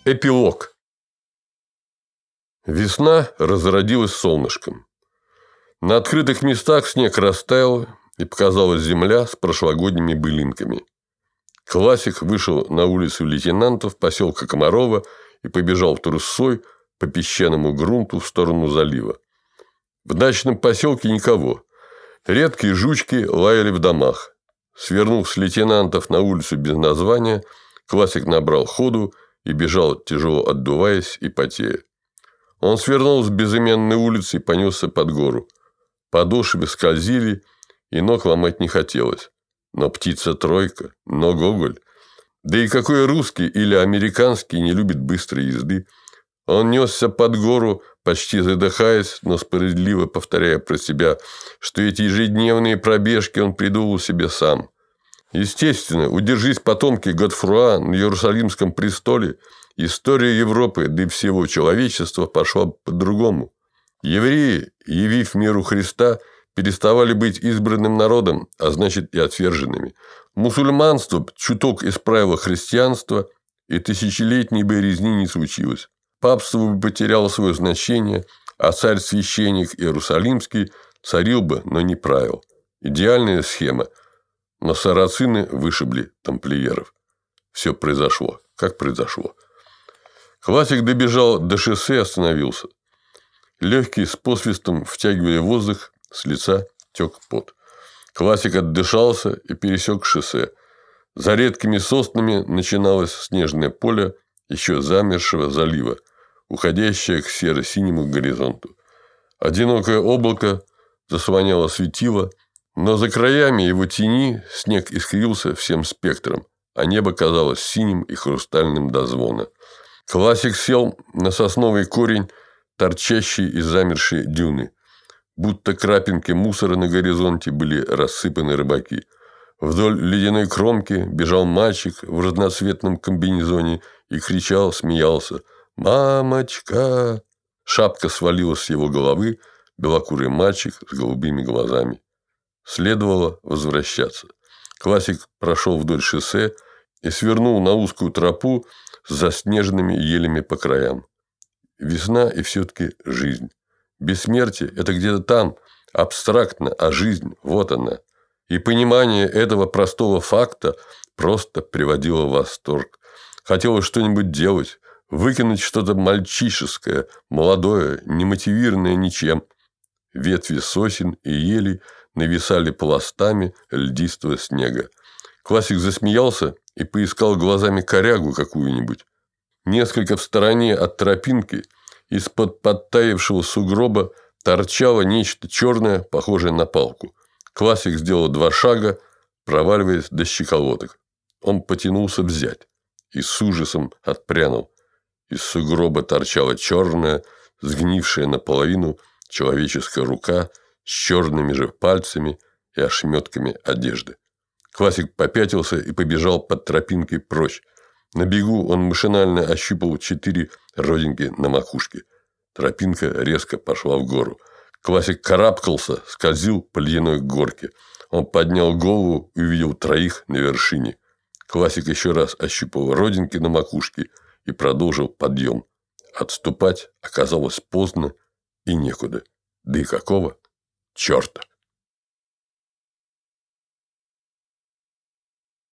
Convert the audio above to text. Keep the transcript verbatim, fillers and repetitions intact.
Эпилог. Весна разродилась солнышком. На открытых местах снег растаял, и показалась земля с прошлогодними былинками. Классик вышел на улицу лейтенантов поселка Комарова и побежал трусцой по песчаному грунту в сторону залива. В дачном поселке никого. Редкие жучки лаяли в домах. Свернув с лейтенантов на улицу без названия, Классик набрал ходу и бежал, тяжело отдуваясь и потея. Он свернул с безымянной улицы и понесся под гору. Подошвы скользили, и ног ломать не хотелось. Но птица тройка, но Гоголь. Да и какой русский или американский не любит быстрой езды? Он несся под гору, почти задыхаясь, но справедливо повторяя про себя, что эти ежедневные пробежки он придумал себе сам. Естественно, удержись потомки Годфруа на Иерусалимском престоле, история Европы, да и всего человечества пошла по-другому. Евреи, явив миру Христа, переставали быть избранным народом, а значит и отверженными. Мусульманство чуток исправило христианство, и тысячелетней бы резни не случилось. Папство бы потеряло свое значение, а царь-священник Иерусалимский царил бы, но не правил. Идеальная схема. Но сарацины вышибли тамплиеров. Все произошло, как произошло. Классик добежал до шоссе и остановился. Легкие с посвистом втягивали воздух, с лица тек пот. Классик отдышался и пересек шоссе. За редкими соснами начиналось снежное поле еще замерзшего залива, уходящее к серо-синему горизонту. Одинокое облако заслоняло светило, но за краями его тени снег искрился всем спектром, а небо казалось синим и хрустальным до звона. Классик сел на сосновый корень, торчащий из замерзшей дюны. Будто крапинки мусора на горизонте были рассыпаны рыбаки. Вдоль ледяной кромки бежал мальчик в разноцветном комбинезоне и кричал, смеялся: «Мамочка!». Шапка свалилась с его головы, белокурый мальчик с голубыми глазами. Следовало возвращаться. Классик прошел вдоль шоссе и свернул на узкую тропу с заснеженными елями по краям. Весна и все-таки жизнь. Бессмертие – это где-то там, абстрактно, а жизнь – вот она. И понимание этого простого факта просто приводило в восторг. Хотелось что-нибудь делать, выкинуть что-то мальчишеское, молодое, немотивированное ничем. Ветви сосен и елей нависали пластами льдистого снега. Классик засмеялся и поискал глазами корягу какую-нибудь. Несколько в стороне от тропинки из-под подтаявшего сугроба торчало нечто черное, похожее на палку. Классик сделал два шага, проваливаясь до щиколоток. Он потянулся взять и с ужасом отпрянул. Из сугроба торчала черная, сгнившая наполовину человеческая рука с черными же пальцами и ошметками одежды. Классик попятился и побежал под тропинкой прочь. На бегу он машинально ощупал четыре родинки на макушке. Тропинка резко пошла в гору. Классик карабкался, скользил по ледяной горке. Он поднял голову и увидел троих на вершине. Классик еще раз ощупал родинки на макушке и продолжил подъем. Отступать оказалось поздно и некуда. Да и какого черта?